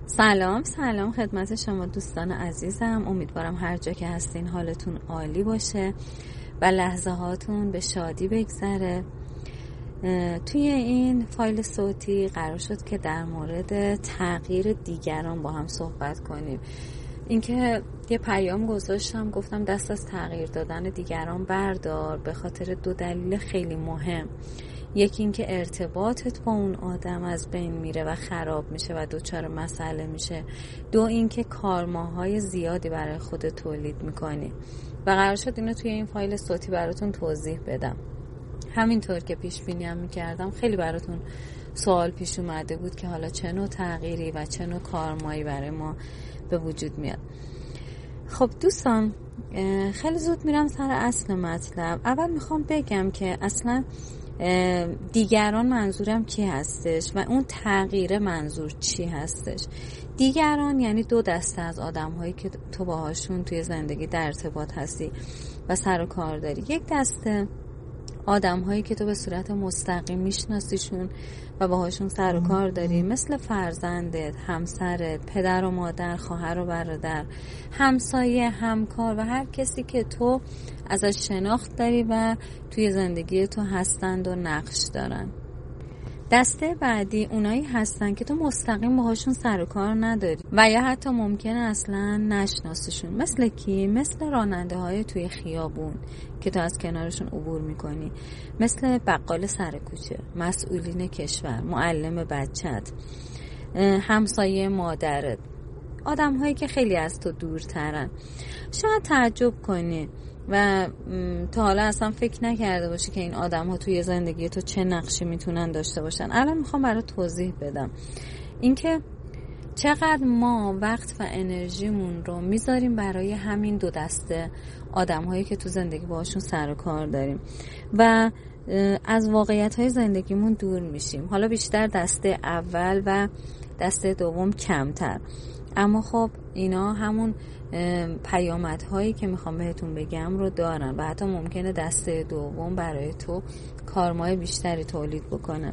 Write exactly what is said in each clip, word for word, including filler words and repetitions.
سلام سلام خدمت شما دوستان عزیزم. امیدوارم هر جا که هستین حالتون عالی باشه و لحظه هاتون به شادی بگذره. توی این فایل صوتی قرار شد که در مورد تغییر دیگران با هم صحبت کنیم. اینکه یه پیام گذاشتم گفتم دست از تغییر دادن دیگران بردار، به خاطر دو دلیل خیلی مهم. یکی اینکه ارتباطت با اون آدم از بین میره و خراب میشه و دوچار مسئله میشه. دو اینکه کارماهای زیادی برای خودت تولید میکنی و قرار شد اینو توی این فایل صوتی براتون توضیح بدم. همینطور که پیش بینی هم میکردم خیلی براتون سوال پیش اومده بود که حالا چه نوع تغییری و چه نوع کارمایی برای ما به وجود میاد. خب دوستان، خیلی زود میرم سر اصل مطلب. اول میخوام بگم که اصلا دیگران منظورم کی هستش و اون تغییر منظور چی هستش. دیگران یعنی دو دسته از آدم هایی که تو باهاشون توی زندگی در ارتباط هستی و سر و کار داری. یک دسته آدم هایی که تو به صورت مستقیم میشناسیشون و باهاشون سر و کار داری، مثل فرزندت، همسرت، پدر و مادر، خواهر و برادر، همسایه، همکار و هر کسی که تو ازش شناخت داری و توی زندگی تو هستند و نقش دارن. دسته بعدی اونایی هستن که تو مستقیم باهاشون سر و کار نداری و یا حتی ممکنه اصلا نشناسیشون. مثل کی؟ مثل راننده های توی خیابون که تو از کنارشون عبور میکنی، مثل بقال سر کوچه، مسئولین کشور، معلم بچت، همسایه مادرت، آدم هایی که خیلی از تو دورترن. شاید تعجب کنی و تا حالا اصلا فکر نکرده باشی که این آدم ها توی زندگی تو چه نقشی میتونن داشته باشن. الان میخوام برات توضیح بدم اینکه چقدر ما وقت و انرژیمون رو میذاریم برای همین دو دسته آدم هایی که تو زندگی باشون سر و کار داریم و از واقعیت های زندگیمون دور میشیم. حالا بیشتر دسته اول و دسته دوم کمتر، اما خب اینا همون پیامدهایی که میخوام بهتون بگم رو دارن و حتی ممکنه دسته دوم برای تو کارمای بیشتری تولید بکنه.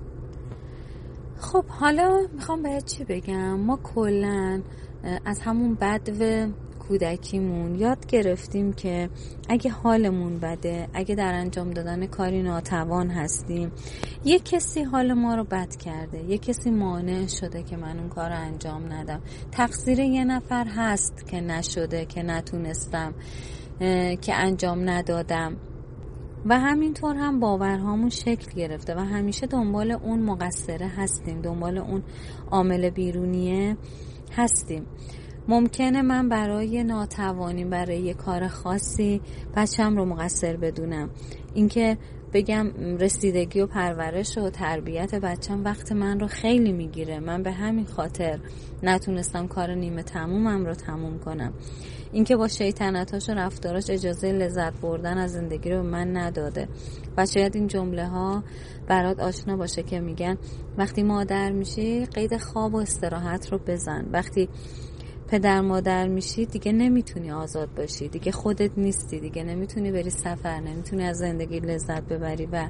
خب حالا میخوام بهت چی بگم. ما کلن از همون بدو کودکیمون یاد گرفتیم که اگه حالمون بده، اگه در انجام دادن کاری ناتوان هستیم، یک کسی حال ما رو بد کرده، یک کسی مانع شده که من اون کار رو انجام ندم، تقصیر یه نفر هست که نشده، که نتونستم، که انجام ندادم و همینطور هم باورهامون شکل گرفته و همیشه دنبال اون مقصره هستیم، دنبال اون عامل بیرونیه هستیم. ممکنه من برای ناتوانی، برای یه کار خاصی بچم رو مقصر بدونم. اینکه بگم رسیدگی و پرورش و تربیت بچم وقت من رو خیلی میگیره، من به همین خاطر نتونستم کار نیمه تمومم رو تموم کنم. اینکه با شیطنتاش و رفتاراش اجازه لذت بردن از زندگی رو به من نداده. و شاید این جمله ها برات آشنا باشه که میگن وقتی مادر میشی قید خواب و استراحت رو بزن، وقتی پدر مادر میشی دیگه نمیتونی آزاد باشی، دیگه خودت نیستی، دیگه نمیتونی بری سفر، نمیتونی از زندگی لذت ببری و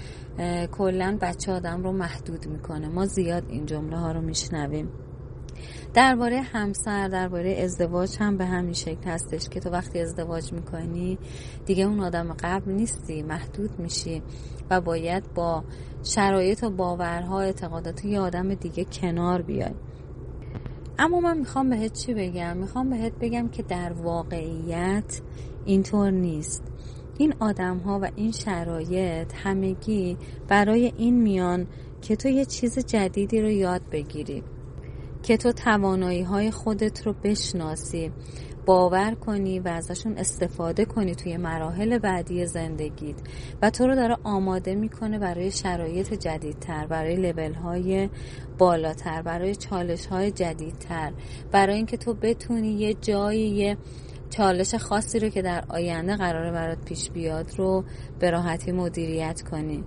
کلن بچه آدم رو محدود میکنه. ما زیاد این جمله ها رو میشنویم. درباره همسر، درباره ازدواج هم به همین شکل هستش که تو وقتی ازدواج میکنی دیگه اون آدم قبل نیستی، محدود میشی و باید با شرایط و باورها، اعتقادات یه آدم دیگه کنار بیای. اما من میخوام بهت چی بگم؟ میخوام بهت بگم که در واقعیت اینطور نیست. این آدم ها و این شرایط همگی برای این میان که تو یه چیز جدیدی رو یاد بگیری، که تو توانایی های خودت رو بشناسی، باور کنی و ازشون استفاده کنی توی مراحل بعدی زندگیت و تو رو داره آماده میکنه برای شرایط جدیدتر، برای لول های بالاتر، برای چالش های جدیدتر، برای اینکه تو بتونی یه جایی، یه چالش خاصی رو که در آینده قراره برات پیش بیاد رو به راحتی مدیریت کنی.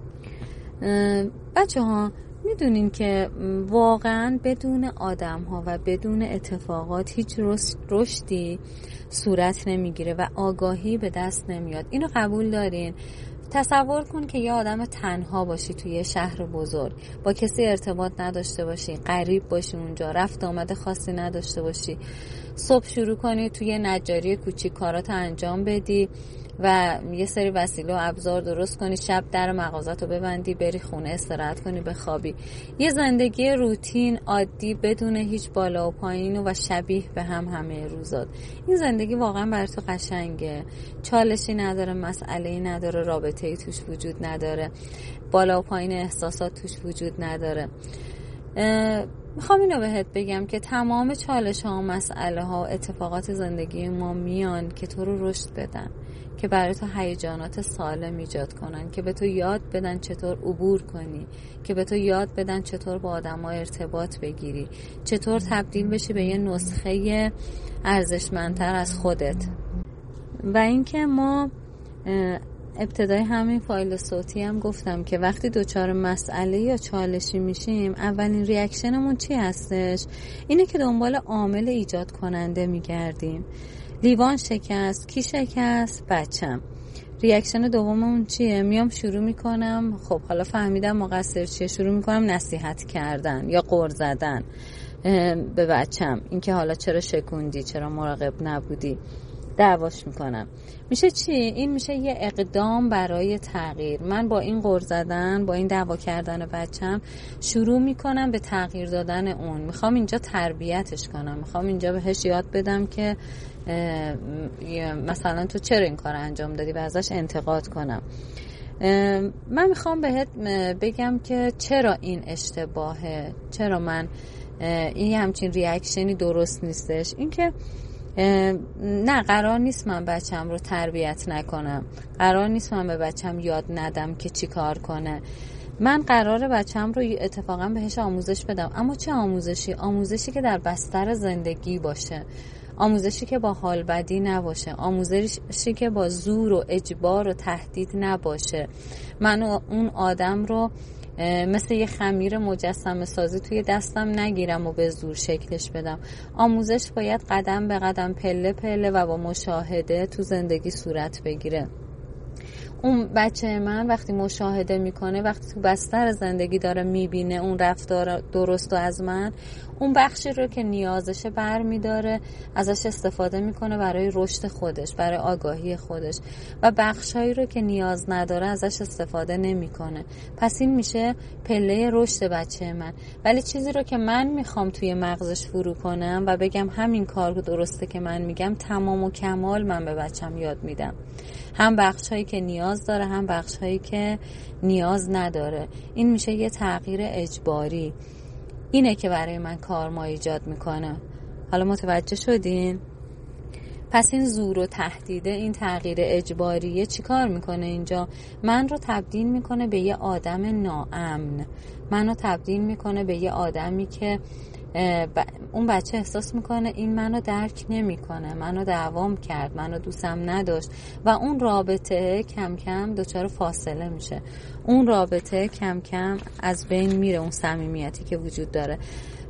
بچه ها میدونین که واقعا بدون آدم ها و بدون اتفاقات هیچ رشدی صورت نمیگیره و آگاهی به دست نمیاد. اینو قبول دارین؟ تصور کن که یه آدم تنها باشی توی یه شهر بزرگ، با کسی ارتباط نداشته باشی، غریب باشی، اونجا رفت آمد خاصی نداشته باشی. صبح شروع کنی توی نجاری کوچیک کارات انجام بدی و یه سری وسیله و ابزار درست کنی، شب در مغازه‌تو ببندی، بری خونه استراحت کنی، بخوابی. یه زندگی روتین عادی بدون هیچ بالا و پایین و شبیه به هم همه روزات. این زندگی واقعا برای تو قشنگه، چالشی نداره، مسئله‌ای نداره، رابطه‌ای توش وجود نداره، بالا و پایین احساسات توش وجود نداره. میخوام اینو بهت بگم که تمام چالش ها و مسئله ها و اتفاقات زندگی ما میان که تو رو رشد بدن، که برای تو هیجانات سالم ایجاد کنن، که به تو یاد بدن چطور عبور کنی، که به تو یاد بدن چطور با آدم‌ها ارتباط بگیری، چطور تبدیل بشی به یه نسخه ارزشمندتر از خودت. و اینکه ما ابتدای همین فایل صوتی هم گفتم که وقتی دوچار مسئله یا چالشی میشیم، اولین ریاکشنمون چی هستش؟ اینه که دنبال عامل ایجاد کننده میگردیم. لیوان شکست، کی شکست؟ بچم. ریاکشن دوممون چیه؟ میام شروع میکنم، خب حالا فهمیدم مقصر چیه، شروع میکنم نصیحت کردن یا غر زدن به بچم، اینکه حالا چرا شکوندی، چرا مراقب نبودی، دعواش میکنم. میشه چی؟ این میشه یه اقدام برای تغییر. من با این غر زدن، با این دعوا کردن بچم شروع میکنم به تغییر دادن اون. میخوام اینجا تربیتش کنم، میخوام اینجا بهش یاد بدم که مثلا تو چرا این کار انجام دادی و ازش انتقاد کنم. من میخوام بهت بگم که چرا این اشتباهه، چرا من این همچین ریاکشنی درست نیستش. این که نه، قرار نیست من بچم رو تربیت نکنم، قرار نیست من به بچم یاد ندم که چی کار کنه. من قراره بچم رو اتفاقا بهش آموزش بدم، اما چه آموزشی؟ آموزشی که در بستر زندگی باشه، آموزشی که با حال بدی نباشه، آموزشی که با زور و اجبار و تهدید نباشه. من اون آدم رو مثل یه خمیر مجسمه سازی توی دستم نگیرم و به زور شکلش بدم. آموزش باید قدم به قدم، پله پله و با مشاهده تو زندگی صورت بگیره. اون بچه من وقتی مشاهده میکنه، وقتی تو بستر زندگی داره میبینه اون رفتار درست و از من، اون بخشی رو که نیازشه بر میداره، ازش استفاده میکنه برای رشد خودش، برای آگاهی خودش، و بخشایی رو که نیاز نداره ازش استفاده نمیکنه. پس این میشه پله رشد بچه من. ولی چیزی رو که من میخوام توی مغزش فرو کنم و بگم همین کار درسته که من میگم، تمام و کمال من به بچم یاد میدم. هم بخشایی که نیاز داره، هم بخشایی که نیاز نداره. این میشه یه تغییر اجباری. اینه که برای من کارما ایجاد میکنه. حالا متوجه شدین؟ پس این زور و تهدیده، این تغییر اجباریه چی کار میکنه اینجا؟ من رو تبدیل میکنه به یه آدم ناامن، منو تبدیل میکنه به یه آدمی که ب... اون بچه احساس میکنه این منو درک نمیکنه، منو دعوام کرد، منو دوستم نداشت، و اون رابطه کم کم دچار فاصله میشه. اون رابطه کم کم از بین میره، اون صمیمیتی که وجود داره.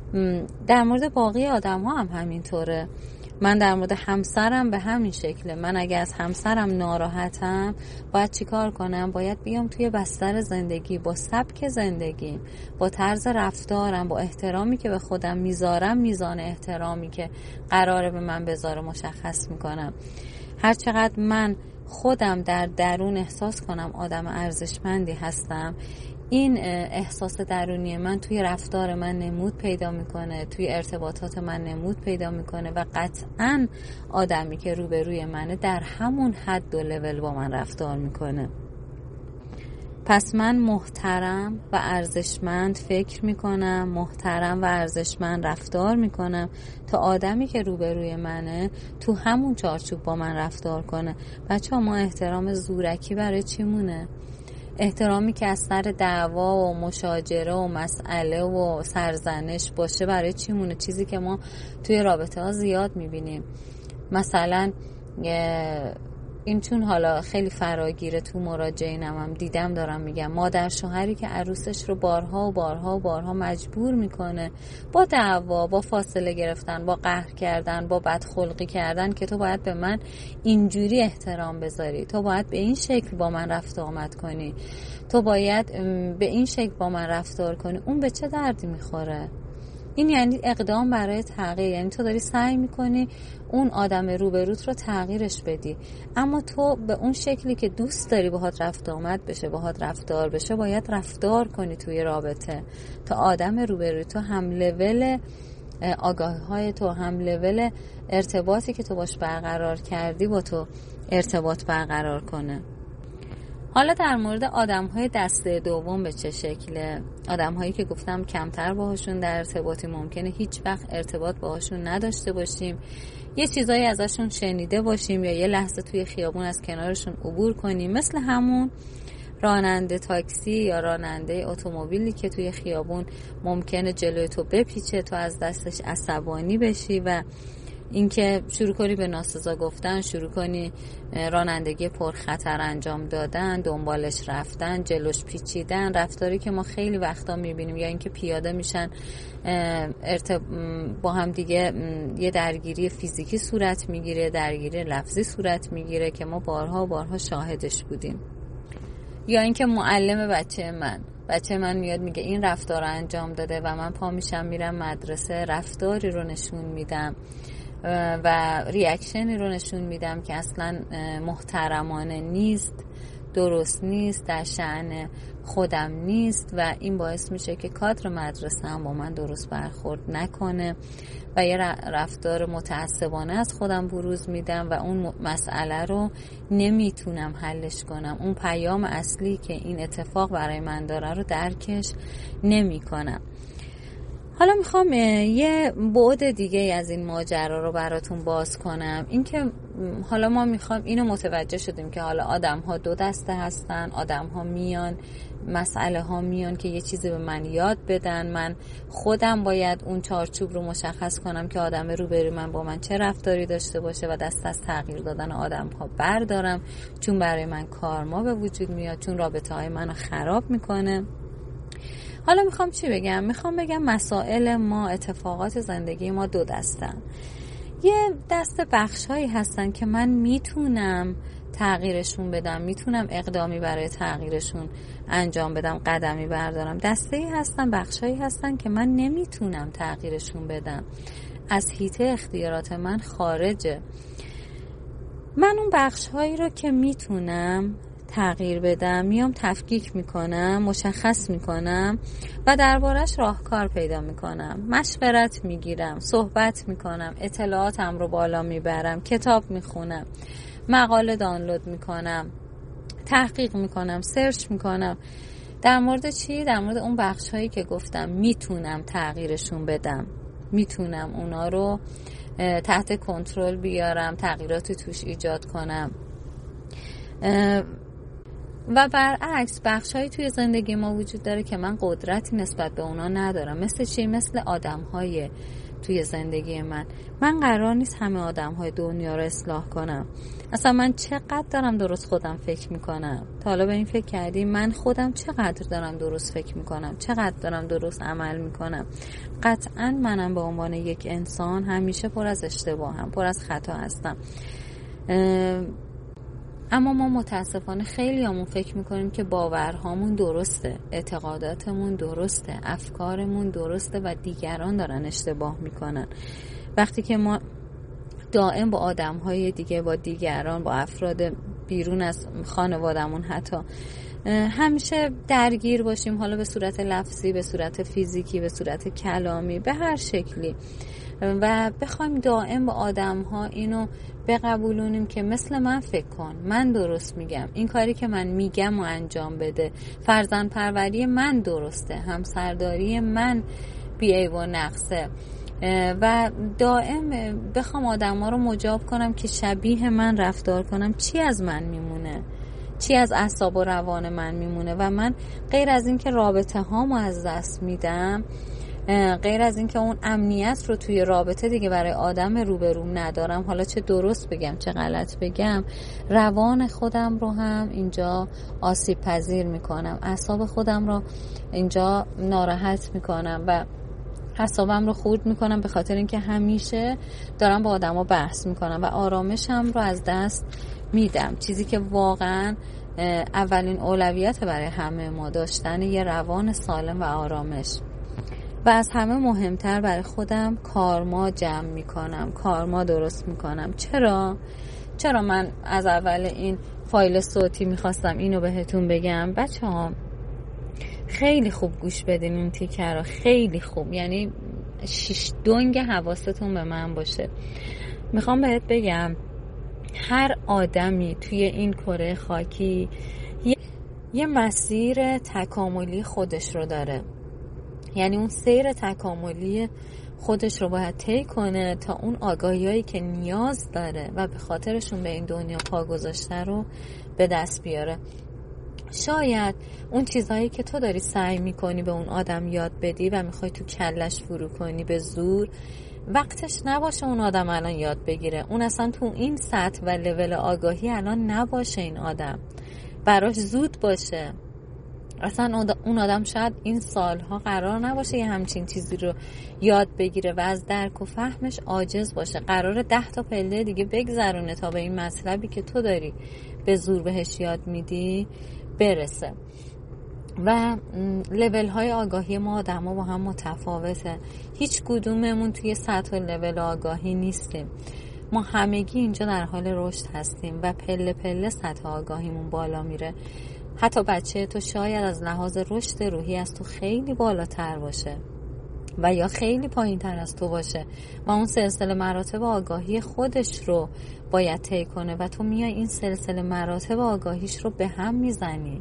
در مورد باقی آدم ها هم همینطوره. من در مورد همسرم به همین شکله. من اگه از همسرم ناراحتم باید چیکار کنم؟ باید بیام توی بستر زندگی، با سبک زندگیم، با طرز رفتارم، با احترامی که به خودم میذارم، میزان احترامی که قراره به من بذاره مشخص میکنم. هر چقدر من خودم در درون احساس کنم آدم ارزشمندی هستم، این احساس درونی من توی رفتار من نمود پیدا میکنه، توی ارتباطات من نمود پیدا میکنه، و قطعاً آدمی که روبروی منه در همون حد و لول با من رفتار میکنه. پس من محترم و ارزشمند فکر میکنم، محترم و ارزشمند رفتار میکنم تا آدمی که روبروی منه تو همون چارچوب با من رفتار کنه. بچه ها، ما احترام زورکی برای چی مونه؟ احترامی که از سر دعوا و مشاجره و مسئله و سرزنش باشه برای چی مونه؟ چیزی که ما توی رابطه ها زیاد میبینیم. مثلا این چون حالا خیلی فراگیره، تو مراجعینم هم دیدم دارم میگم، مادر شوهری که عروسش رو بارها و بارها و بارها مجبور میکنه با دعوا، با فاصله گرفتن، با قهر کردن، با بدخلقی کردن که تو باید به من اینجوری احترام بذاری، تو باید به این شکل با من رفت آمد کنی، تو باید به این شکل با من رفتار کنی. اون به چه دردی میخوره؟ این یعنی اقدام برای تغییر، یعنی تو داری سعی میکنی اون آدم روبروت رو تغییرش بدی، اما تو به اون شکلی که دوست داری باهات رفت آمد بشه، باهات رفتار بشه، باید رفتار کنی توی رابطه تا آدم روبروی تو هم لول آگاهی های تو، هم لول ارتباطی که تو باش برقرار کردی با تو ارتباط برقرار کنه. حالا در مورد آدم‌های دسته دوم به چه شکله؟ آدم‌هایی که گفتم کمتر باهاشون در ارتباطی، ممکنه هیچ وقت ارتباط باهاشون نداشته باشیم، یه چیزایی ازشون شنیده باشیم یا یه لحظه توی خیابون از کنارشون عبور کنیم، مثل همون راننده تاکسی یا راننده اتومبیلی که توی خیابون ممکنه جلوی تو بپیچه، تو از دستش عصبانی بشی و اینکه شروع کنی به ناسزا گفتن، شروع کنی رانندگی پرخطر انجام دادن، دنبالش رفتن، جلوش پیچیدن، رفتاری که ما خیلی وقتا میبینیم، یا اینکه پیاده میشن ارتب... با هم دیگه یه درگیری فیزیکی صورت میگیره، درگیری لفظی صورت میگیره که ما بارها و بارها شاهدش بودیم. یا اینکه معلم بچه من بچه من میاد میگه این رفتار رو انجام داده و من پا میشم میرم مدرسه، رفتاری رو نشون میدم و ریاکشنی رو نشون میدم که اصلا محترمانه نیست، درست نیست، در شأن خودم نیست و این باعث میشه که کادر مدرسه هم با من درست برخورد نکنه و یه رفتار متعصبانه از خودم بروز میدم و اون مسئله رو نمیتونم حلش کنم، اون پیام اصلی که این اتفاق برای من داره رو درکش نمی کنم. حالا میخوام یه بعد دیگه از این ماجرا رو براتون باز کنم، این که حالا ما میخوام اینو متوجه شدیم که حالا آدم ها دو دسته هستن، آدم ها میان، مسئله ها میان که یه چیزی به من یاد بدن، من خودم باید اون چارچوب رو مشخص کنم که آدم روبروی من با من چه رفتاری داشته باشه و دست از تغییر دادن آدم ها بردارم، چون برای من کارما به وجود میاد، چون رابطه های منو خراب میکنه. حالا میخوام چی بگم؟ میخوام بگم مسائل ما، اتفاقات زندگی ما دو دستن. یه دسته بخش هایی هستن که من میتونم تغییرشون بدم، میتونم اقدامی برای تغییرشون انجام بدم، قدمی بردارم. دسته ای هستن، بخش هایی هستن که من نمیتونم تغییرشون بدم، از حیطه اختیارات من خارجه. من اون بخش هایی رو که میتونم تغییر بدم میام تفکیک میکنم، مشخص میکنم و دربارش راهکار پیدا میکنم، مشورت میگیرم، صحبت میکنم، اطلاعاتم رو بالا میبرم، کتاب میخونم، مقاله دانلود میکنم، تحقیق میکنم، سرچ میکنم. در مورد چی؟ در مورد اون بخش هایی که گفتم میتونم تغییرشون بدم، میتونم اونا رو تحت کنترل بیارم، تغییراتی توش ایجاد کنم. و برعکس بخشایی توی زندگی ما وجود داره که من قدرتی نسبت به اونا ندارم. مثل چی؟ مثل آدم‌های توی زندگی من. من قرار نیست همه آدم‌های دنیا رو اصلاح کنم. اصلا من چقدر دارم درست خودم فکر میکنم؟ تا حالا به این فکر کردی من خودم چقدر دارم درست فکر میکنم؟ چقدر دارم درست عمل میکنم؟ قطعاً منم به عنوان یک انسان همیشه پر از اشتباهم، پر از خطا هستم. اما ما متاسفانه خیلی همون فکر میکنیم که باورهامون درسته، اعتقاداتمون درسته، افکارمون درسته و دیگران دارن اشتباه میکنن. وقتی که ما دائم با آدمهای دیگه، با دیگران، با افراد بیرون از خانوادمون حتی همیشه درگیر باشیم، حالا به صورت لفظی، به صورت فیزیکی، به صورت کلامی، به هر شکلی، و بخوایم دائم با آدم ها اینو بقبولونیم که مثل من فکر کن، من درست میگم، این کاری که من میگم و انجام بده، فرزند پروری من درسته، همسرداری من بی‌عیب و نقصه، و دائم بخوام آدم ها رو مجاب کنم که شبیه من رفتار کنم، چی از من میمونه؟ چی از اعصاب و روان من میمونه؟ و من غیر از این که رابطه هامو از دست میدم، غیر از این که اون امنیت رو توی رابطه دیگه برای آدم روبروم ندارم، حالا چه درست بگم چه غلط بگم، روان خودم رو هم اینجا آسیب پذیر میکنم، اعصاب خودم رو اینجا ناراحت میکنم و اعصابم رو خورد میکنم، به خاطر اینکه همیشه دارم با آدما بحث میکنم و آرامشم رو از دست میدم. چیزی که واقعا اولین اولویت برای همه ما داشتن یه روان سالم و آرامش. و از همه مهمتر برای خودم کارما جمع میکنم، کارما درست میکنم. چرا؟ چرا من از اول این فایل صوتی میخواستم اینو بهتون بگم؟ بچه ها خیلی خوب گوش بدین این تیکر رو، خیلی خوب، یعنی شیش دنگ حواستون به من باشه. میخوام بهت بگم هر آدمی توی این کره خاکی یه, یه مسیر تکاملی خودش رو داره، یعنی اون سیر تکاملی خودش رو باید طی کنه تا اون آگاهیایی که نیاز داره و به خاطرشون به این دنیا پا گذاشته رو به دست بیاره. شاید اون چیزهایی که تو داری سعی میکنی به اون آدم یاد بدی و میخوای تو کلش فرو کنی به زور، وقتش نباشه اون آدم الان یاد بگیره. اون اصلا تو این سطح و لول آگاهی الان نباشه، این آدم براش زود باشه. اصلا اون آدم شاید این سالها قرار نباشه یه همچین چیزی رو یاد بگیره و از درک و فهمش عاجز باشه. قراره ده تا پله دیگه بگذرونه تا به این مطلبی که تو داری به زور بهش یاد میدی برسه. و لول های آگاهی ما آدم ها با هم متفاوته، هیچ کدوممون توی سطح لول آگاهی نیستیم. ما همگی اینجا در حال رشد هستیم و پله پله سطح آگاهیمون بالا میره. حتی بچه تو شاید از لحاظ رشد روحی از تو خیلی بالاتر باشه و یا خیلی پایین تر از تو باشه و اون سلسله مراتب آگاهی خودش رو باید طی کنه و تو میای این سلسله مراتب آگاهیش رو به هم میزنی.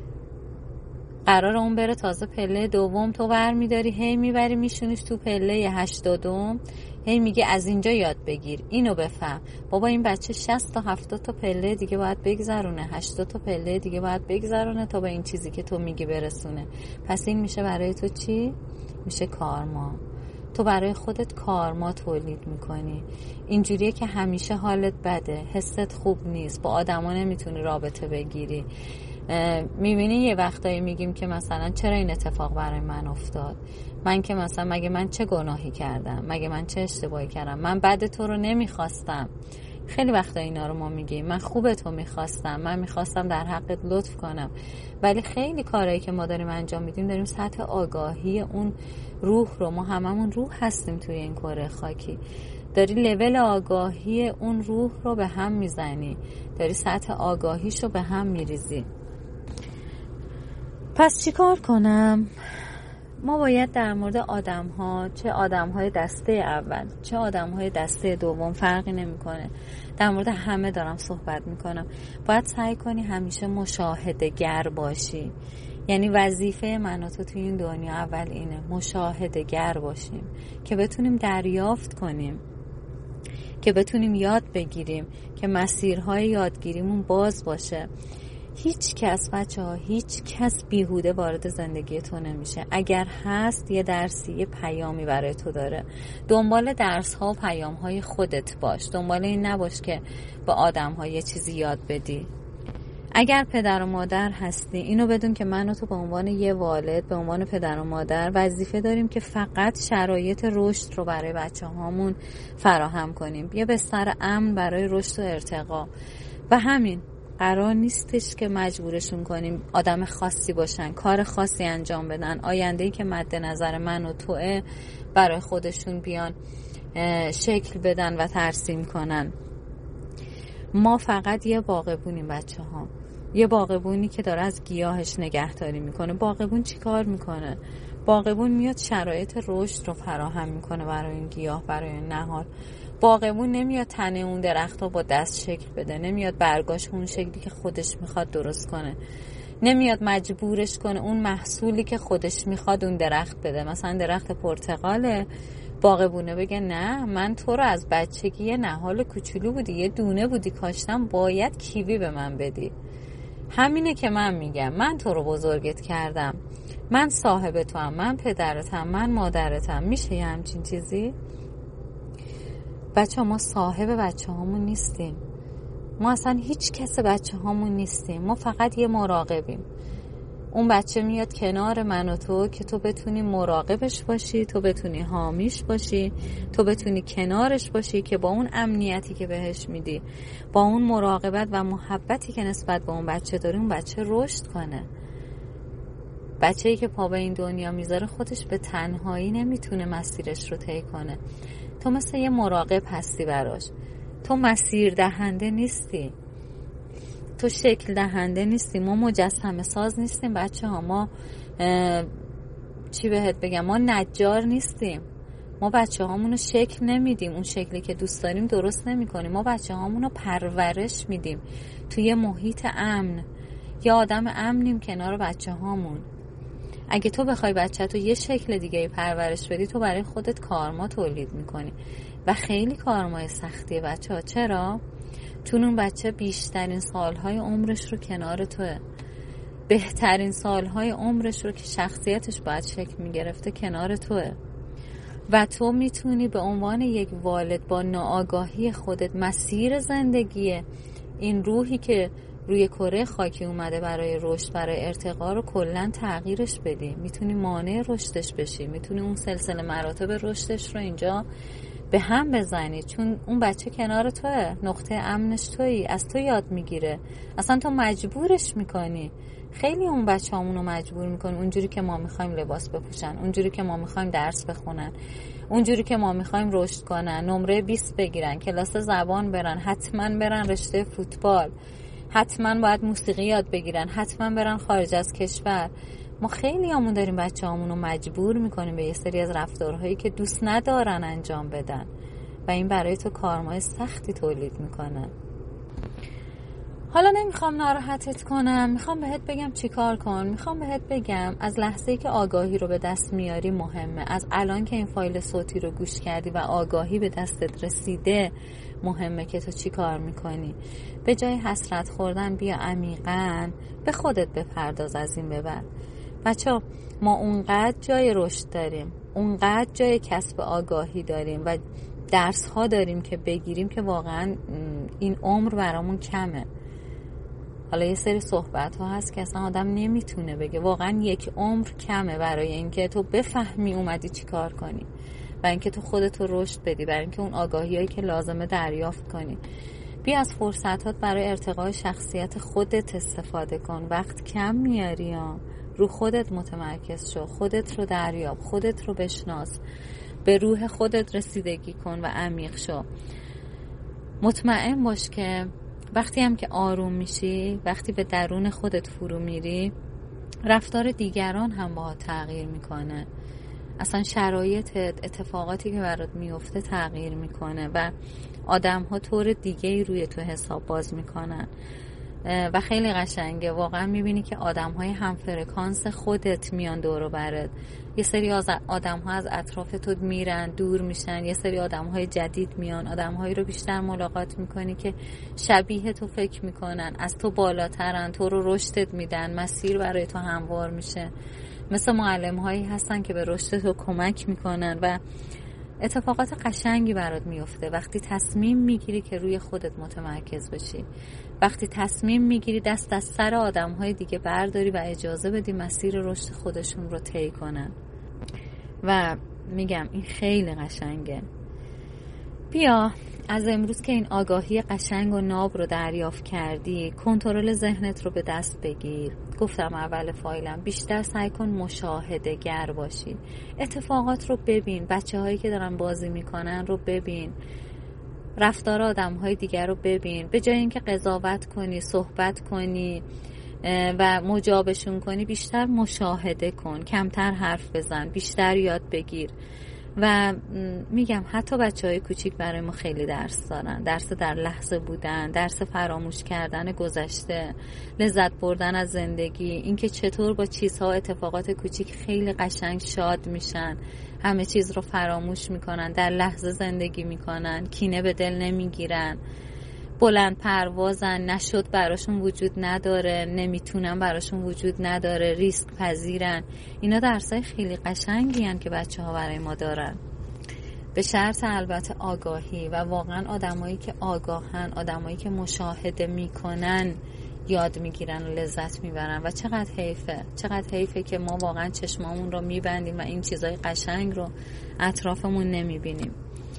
قرار اون بره تازه پله دوم، تو بر میداری هی میبری میشونیش تو پله هشتادم، هی میگه از اینجا یاد بگیر، اینو بفهم. بابا این بچه شصت تا هفتاد تا پله دیگه باید بگذرونه، هشتاد تا پله دیگه باید بگذرونه تا به این چیزی که تو میگی برسونه. پس این میشه برای تو چی؟ میشه کارما. تو برای خودت کارما تولید میکنی. اینجوریه که همیشه حالت بده، حست خوب نیست، با آدما نمیتونی رابطه بگیری. میبینی یه وقتایی میگیم که مثلا چرا این اتفاق برای من افتاد، من که مثلا مگه من چه گناهی کردم، مگه من چه اشتباهی کردم، من بد تو رو نمیخواستم. خیلی وقتا اینا رو ما میگیم، من خوب تو میخواستم، من میخواستم در حقت لطف کنم. ولی خیلی کارهایی که ما داریم انجام میدیم داریم سطح آگاهی اون روح رو، ما هممون روح هستیم توی این کره خاکی، داری لول آگاهی اون روح رو به هم میزنی، داری سطح آگاهیش رو به هم میریزی. پس چی کار کنم؟ ما باید در مورد آدم ها، چه آدم های دسته اول چه آدم های دسته دوم فرقی نمی کنه، در مورد همه دارم صحبت میکنم، باید سعی کنی همیشه مشاهده گر باشی. یعنی وظیفه من و تو توی این دنیا اول اینه، مشاهده گر باشیم که بتونیم دریافت کنیم، که بتونیم یاد بگیریم، که مسیرهای یادگیریمون باز باشه. هیچ کس بچه ها هیچ کس بیهوده وارد زندگی تو نمیشه. اگر هست یه درسی، یه پیامی برای تو داره. دنبال درس ها و پیام های خودت باش، دنبال این نباش که با آدم ها یه چیزی یاد بدی. اگر پدر و مادر هستی اینو بدون که من و تو به عنوان یه والد، به عنوان پدر و مادر وظیفه داریم که فقط شرایط رشد رو برای بچه هامون فراهم کنیم، یه بستر امن برای رشد و ارتقا. و همین، قرار نیستش که مجبورشون کنیم آدم خاصی باشن، کار خاصی انجام بدن، آینده‌ای که مد نظر من و توئه برای خودشون بیان شکل بدن و ترسیم کنن. ما فقط یه باغبونیم بچه ها، یه باغبونی که داره از گیاهش نگهداری میکنه. باغبون چی کار میکنه؟ باغبون میاد شرایط رشد رو فراهم میکنه برای این گیاه، برای این نهال. باغبون نمیاد تنه اون درخت رو با دست شکل بده، نمیاد برگاش اون شکلی که خودش میخواد درست کنه، نمیاد مجبورش کنه اون محصولی که خودش میخواد اون درخت بده. مثلا درخت پرتقاله، باغبونه بگه نه من تو رو از بچگی یه نهال کوچولو بودی، یه دونه بودی کاشتم، باید کیوی به من بدی. همینه که من میگم من تو رو بزرگت کردم، من صاحب تو هم، من پدرتم، من مادرتم. میشه یه همچین چیزی؟ بچه ها ما صاحب بچه هامون نیستیم، ما اصلا هیچ کس بچه هامون نیستیم، ما فقط یه مراقبیم. اون بچه میاد کنار من و تو که تو بتونی مراقبش باشی، تو بتونی حامیش باشی، تو بتونی کنارش باشی که با اون امنیتی که بهش میدی، با اون مراقبت و محبتی که نسبت به اون بچه داری، اون بچه رشد کنه. بچه‌ای که پا به این دنیا میذاره خودش به تنهایی نمیتونه مسیرش رو طی کنه. تو مثل یه مراقب هستی براش، تو مسیر دهنده نیستی، تو شکل دهنده نیستی، ما مجسمه ساز نیستیم بچه ها، ما چی بهت بگم، ما نجار نیستیم، ما بچه هامونو شکل نمیدیم، اون شکلی که دوست داریم درست نمی کنیم، ما بچه هامونو پرورش میدیم توی محیط امن، یه آدم امنیم کنار بچه هامون. اگه تو بخوای بچه تو یه شکل دیگه پرورش بدی، تو برای خودت کارما تولید میکنی و خیلی کارمای سختیه بچه ها. چرا؟ چون اون بچه بیشترین سالهای عمرش رو کنار توه، بهترین سالهای عمرش رو که شخصیتش باید شکل میگرفته کنار توه و تو میتونی به عنوان یک والد با ناآگاهی خودت مسیر زندگی این روحی که روی کره خاکی اومده برای رشد، برای ارتقا رو کلن تغییرش بدی. میتونی مانع رشدش بشی، میتونی اون سلسله مراتب رشدش رو اینجا به هم بزنی، چون اون بچه کنار توه، نقطه امنش تویی، از تو یاد میگیره، اصلا تو مجبورش میکنی. خیلی اون بچه همونو مجبور میکنی اونجوری که ما میخوایم لباس بپوشن، اونجوری که ما میخوایم درس بخونن، اونجوری که ما میخوایم رشد کنن، نمره بیست بگیرن، کلاس زبان برن، حتما برن رشته فوتبال، حتما باید موسیقی یاد بگیرن، حتما برن خارج از کشور. ما خیلی همون داریم بچه همونو مجبور میکنیم به یه سری از رفتارهایی که دوست ندارن انجام بدن و این برای تو کارمای سختی تولید میکنه. حالا نمیخوام ناراحتت کنم، میخوام بهت بگم چی کار کن. میخوام بهت بگم از لحظه‌ای که آگاهی رو به دست میاری مهمه، از الان که این فایل صوتی رو گوش کردی و آگاهی به دستت رسیده مهمه که تو چی کار میکنی. به جای حسرت خوردن بیا عمیقاً به خودت بپرداز از این به بعد. بچه ما اونقدر جای رشد داریم، اونقدر جای کسب آگاهی داریم و درس ها داریم که بگیریم که واقعا این عمر برامون کمه. حالا یه سری صحبت ها هست که اصلا آدم نمیتونه بگه، واقعا یک عمر کمه برای اینکه تو بفهمی اومدی چی کار کنی، برای اینکه تو خودت رو رشد بدی، برای اینکه اون آگاهی هایی که لازمه دریافت کنی. بیا از فرصتات برای ارتقای شخصیت خودت استفاده کن. وقت کم میاری ها، رو خودت متمرکز شو، خودت رو دریاب، خودت رو بشناس، به روح خودت رسیدگی کن و عمیق شو. مطمئن باش که وقتی هم که آروم میشی، وقتی به درون خودت فرو میری، رفتار دیگران هم باهات تغییر میکنه، اصلا شرایطت، اتفاقاتی که برات میفته تغییر میکنه و آدم ها طور دیگه روی تو حساب باز میکنن و خیلی قشنگه. واقعا میبینی که آدم های هم فرکانس خودت میان دور و برت. یه سری آدم ها از اطراف تو میرن، دور میشن، یه سری آدم های جدید میان، آدم هایی رو بیشتر ملاقات میکنی که شبیه تو فکر میکنن، از تو بالاترن، تو رو رشدت میدن، مسیر برای تو هموار میشه. مثل معلم هایی هستن که به رشد تو کمک میکنن و اتفاقات قشنگی برات میفته وقتی تصمیم میگیری که روی خودت متمرکز بشی، وقتی تصمیم میگیری دست از سر آدم‌های دیگه برداری و اجازه بدی مسیر رشد خودشون رو طی کنن. و میگم این خیلی قشنگه. بیا از امروز که این آگاهی قشنگ و ناب رو دریافت کردی، کنترل ذهنت رو به دست بگیر. گفتم اول فایلم بیشتر سعی کن مشاهده گر باشی، اتفاقات رو ببین، بچه هایی که دارن بازی میکنن رو ببین، رفتار آدم های دیگر رو ببین. به جای اینکه قضاوت کنی، صحبت کنی و مجابشون کنی، بیشتر مشاهده کن، کمتر حرف بزن، بیشتر یاد بگیر. و میگم حتی بچه های کوچیک برای ما خیلی درس دارن، درس در لحظه بودن، درس فراموش کردن گذشته، لذت بردن از زندگی، اینکه چطور با چیزها، اتفاقات کوچیک خیلی قشنگ شاد میشن، همه چیز رو فراموش میکنن، در لحظه زندگی میکنن، کینه به دل نمیگیرن بلند پروازن، نشد براشون وجود نداره، نمیتونن براشون وجود نداره، ریسک پذیرن. اینا درسای خیلی قشنگی هن که بچه ها برای ما دارن، به شرط البته آگاهی. و واقعا آدمایی که آگاهن، آدمایی که مشاهده میکنن یاد میگیرن و لذت میبرن. و چقدر حیفه، چقدر حیفه که ما واقعا چشمامون رو میبندیم و این چیزای قشنگ رو اطرافمون نمیبینیم.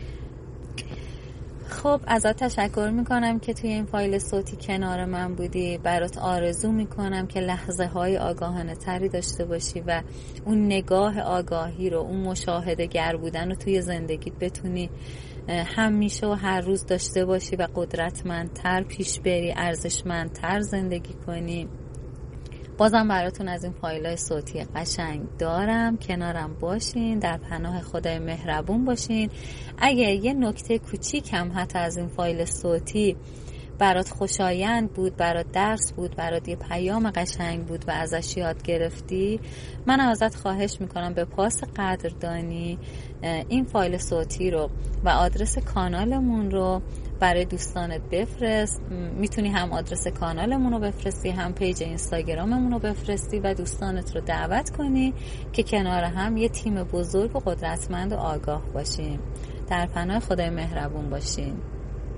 خب ازت تشکر میکنم که توی این فایل صوتی کنار من بودی. برات آرزو میکنم که لحظه های آگاهانه تری داشته باشی و اون نگاه آگاهی رو، اون مشاهده گر بودن رو توی زندگیت بتونی همیشه و هر روز داشته باشی و قدرتمندتر پیش بری، ارزشمندتر زندگی کنی. بازم براتون از این فایل‌های صوتی قشنگ دارم، کنارم باشین، در پناه خدای مهربون باشین. اگه یه نکته کوچیک هم حتی از این فایل صوتی برات خوشایند بود، برات درس بود، برات یه پیام قشنگ بود و ازش یاد گرفتی، من ازت خواهش میکنم به پاس قدردانی این فایل صوتی رو و آدرس کانالمون رو برای دوستانت بفرست. میتونی هم آدرس کانالمون رو بفرستی، هم پیج اینستاگراممون رو بفرستی و دوستانت رو دعوت کنی که کنار هم یه تیم بزرگ و قدرتمند و آگاه باشیم. در پناه خدای مهربون باشین.